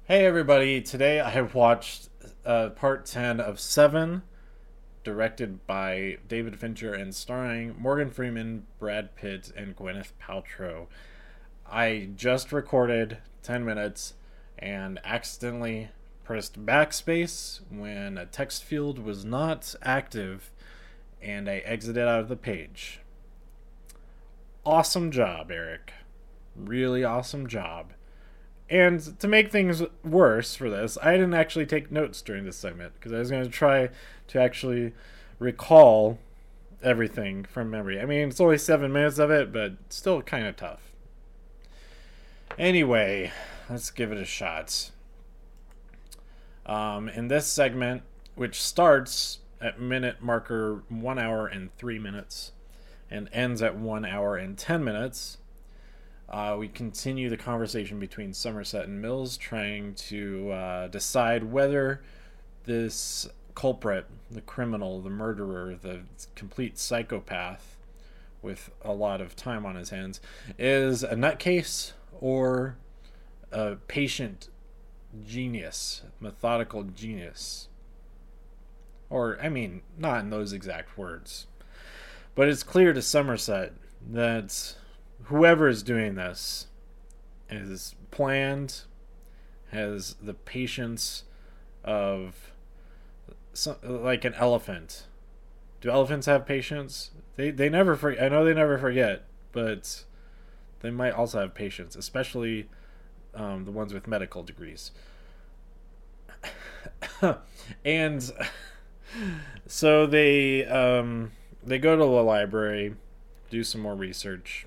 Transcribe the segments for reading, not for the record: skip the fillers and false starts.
Hey everybody, today I have watched part 10 of Seven, directed by David Fincher and starring Morgan Freeman, Brad Pitt, and Gwyneth Paltrow. I just recorded 10 minutes and accidentally pressed backspace when a text field was not active and I exited out of the page. Awesome job, Eric. Really awesome job. And to make things worse for this, I didn't actually take notes during this segment because I was going to try to actually recall everything from memory. I mean, it's only 7 minutes of it, but still kind of tough. Anyway, let's give it a shot. In this segment, which starts at minute marker 1 hour and 3 minutes and ends at 1 hour and 10 minutes, we continue the conversation between Somerset and Mills, trying to decide whether this culprit, the criminal, the murderer, the complete psychopath with a lot of time on his hands, is a nutcase or a patient genius, methodical genius. Or, I mean, not in those exact words. But it's clear to Somerset that whoever is doing this is planned, has the patience of like an elephant. Do elephants have patience? They never forget. I know they never forget, but they might also have patience, especially the ones with medical degrees. And so they go to the library, do some more research,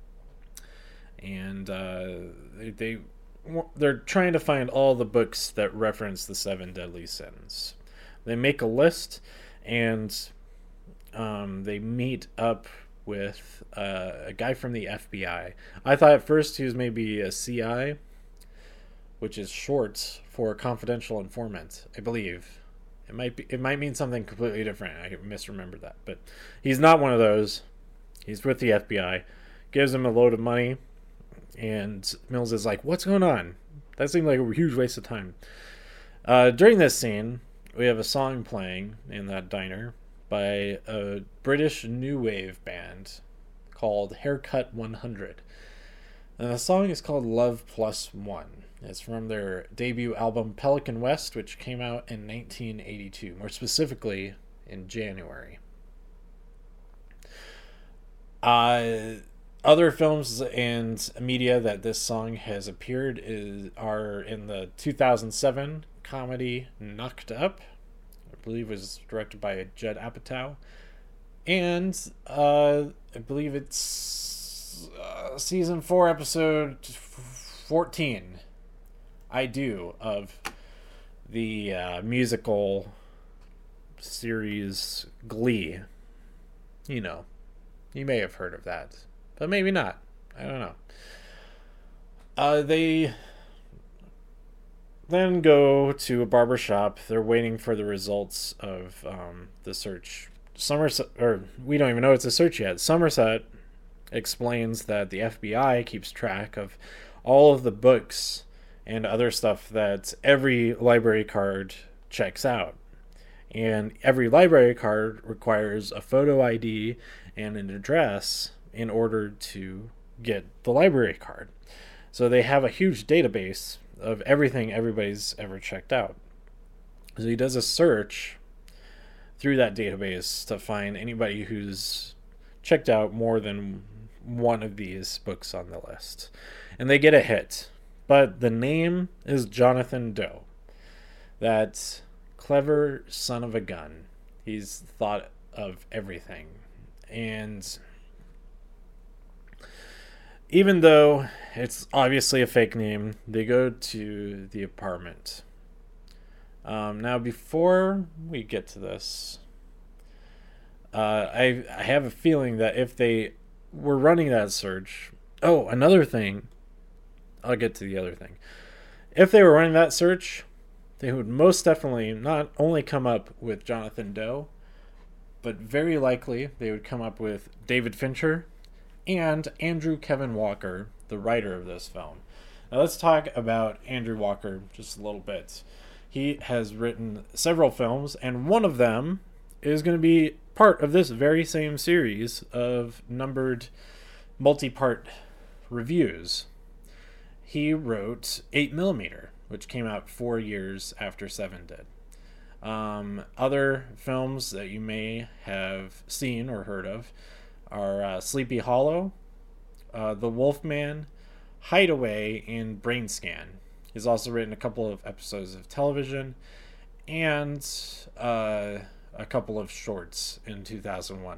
and they're trying to find all the books that reference the seven deadly sins. They make a list, and they meet up with a guy from the FBI. I thought at first he was maybe a CI, which is short for confidential informant, I believe. It might mean something completely different. I misremembered that, but he's not one of those. He's with the FBI, gives him a load of money, and Mills is like, "What's going on?" That seemed like a huge waste of time. During this scene, we have a song playing in that diner by a British new wave band called Haircut 100. And the song is called Love Plus One. It's from their debut album Pelican West, which came out in 1982, more specifically in January. Other films and media that this song has appeared are in the 2007 comedy Knocked Up. I believe it was directed by Judd Apatow. And I believe it's season 4, episode 14, I Do, of the musical series Glee. You know, you may have heard of that, but maybe not. I don't know. They then go to a barber shop. They're waiting for the results of the search. Somerset, or we don't even know it's a search yet. Somerset explains that the FBI keeps track of all of the books and other stuff that every library card checks out. And every library card requires a photo ID and an address in order to get the library card. So they have a huge database of everything everybody's ever checked out. So he does a search through that database to find anybody who's checked out more than one of these books on the list. And they get a hit. But the name is Jonathan Doe. That clever son of a gun. He's thought of everything. And even though it's obviously a fake name, they go to the apartment. Now, before we get to this, I have a feeling that if they were running that search... Oh, another thing. I'll get to the other thing. If they were running that search, they would most definitely not only come up with Jonathan Doe, but very likely they would come up with David Fincher and Andrew Kevin Walker, the writer of this film. Now let's talk about Andrew Walker just a little bit. He has written several films, and one of them is going to be part of this very same series of numbered multi-part reviews. He wrote 8mm, which came out 4 years after 7 did. Other films that you may have seen or heard of are Sleepy Hollow, The Wolfman, Hideaway, and Brain Scan. He's also written a couple of episodes of television and a couple of shorts in 2001.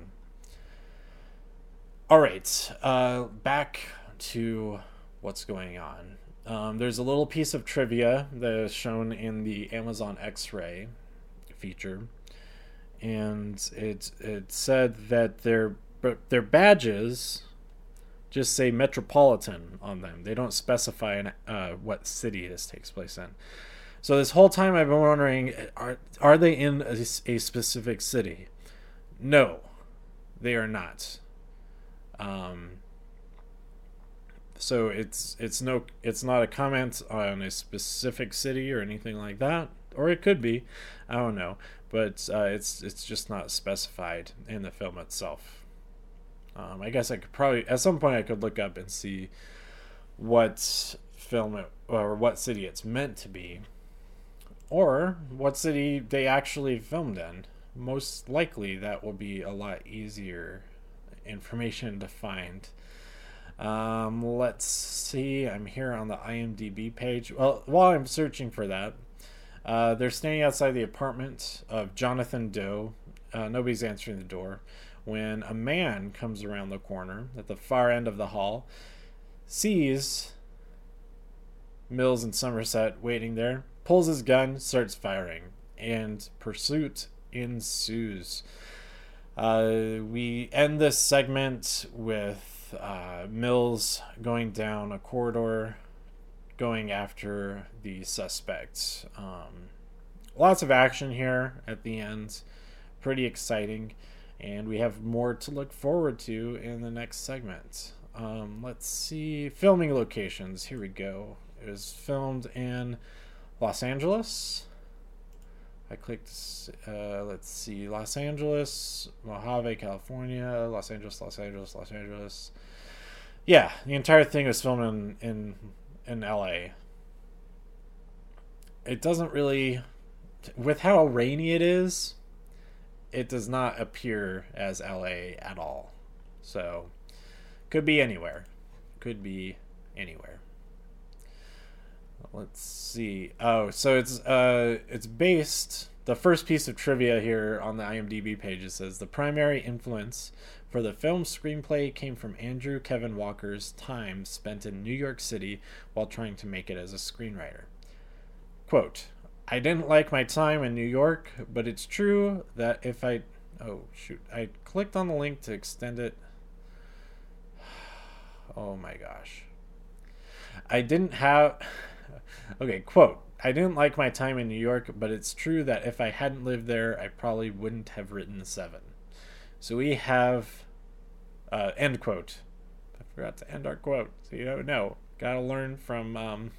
All right, back to what's going on. There's a little piece of trivia that is shown in the Amazon X-Ray feature, and it said that their badges just say Metropolitan on them. They don't specify what city this takes place in. So this whole time I've been wondering, are they in a specific city? No, they are not. So it's not a comment on a specific city or anything like that, or it could be, I don't know, but it's just not specified in the film itself. I guess I could probably at some point I could look up and see what film or what city it's meant to be, or what city they actually filmed in. Most likely that will be a lot easier information to find. Let's see. I'm here on the IMDb page. Well, while I'm searching for that, they're standing outside the apartment of Jonathan Doe. Nobody's answering the door when a man comes around the corner at the far end of the hall, sees Mills and Somerset waiting there, pulls his gun, starts firing, and pursuit ensues. We end this segment with Mills going down a corridor, going after the suspects. Lots of action here at the end. Pretty exciting. And we have more to look forward to in the next segment. Let's see. Filming locations. Here we go. It was filmed in Los Angeles. I clicked, let's see, Los Angeles, Mojave, California, Los Angeles. Yeah, the entire thing was filmed in LA. It doesn't really, with how rainy it is, it does not appear as LA at all. So, could be anywhere. Let's see. Oh, so it's based. The first piece of trivia here on the IMDb page, it says the primary influence for the film's screenplay came from Andrew Kevin Walker's time spent in New York City while trying to make it as a screenwriter. Quote, I didn't like my time in New York, but it's true that if I... Oh, shoot. I clicked on the link to extend it. Oh my gosh. I didn't have... Okay, quote, I didn't like my time in New York, but it's true that if I hadn't lived there, I probably wouldn't have written 7. So we have... end quote. I forgot to end our quote. So you don't know. Gotta learn from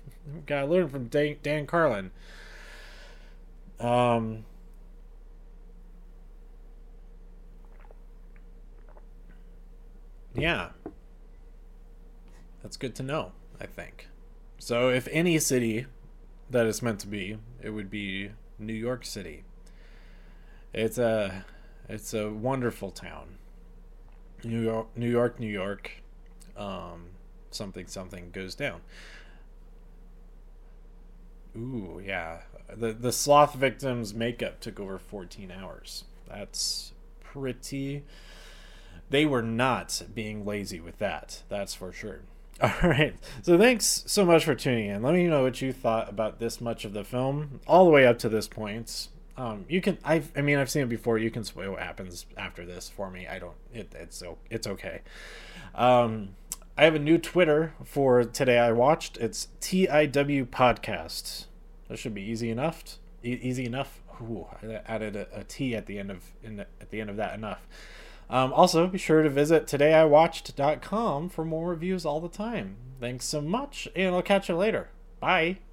Dan Carlin. Yeah. That's good to know, I think. So if any city that it's meant to be, it would be New York City. It's a wonderful town. New York. Something goes down. Ooh, yeah. The sloth victim's makeup took over 14 hours. That's pretty... They were not being lazy with that. That's for sure. All right. So thanks so much for tuning in. Let me know what you thought about this much of the film, all the way up to this point. You can... I've seen it before. You can spoil what happens after this for me. I don't... It's okay. I have a new Twitter for Today I Watched. It's TIW Podcast. That should be easy enough. Easy enough. Ooh, I added a T at the end of that enough. Also, be sure to visit todayiwatched.com for more reviews all the time. Thanks so much, and I'll catch you later. Bye.